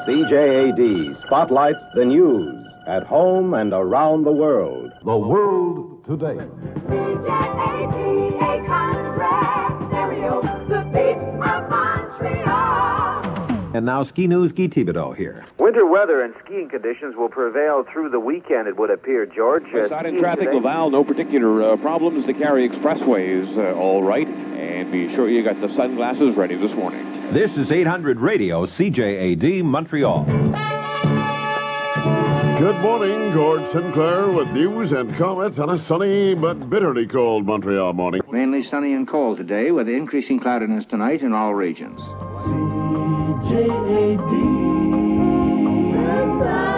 CJAD spotlights the news at home and around the world. The World Today. CJAD 800 stereo, the beat of Montreal. And now Ski News, Guy Thibodeau here. Winter weather and skiing conditions will prevail through the weekend, it would appear, George. Side in traffic, Laval, no particular problems to carry expressways all right. And be sure you got the sunglasses ready this morning. This is 800 Radio, CJAD, Montreal. Good morning, George Sinclair with news and comments on a sunny but bitterly cold Montreal morning. Mainly sunny and cold today with increasing cloudiness tonight in all regions. CJAD.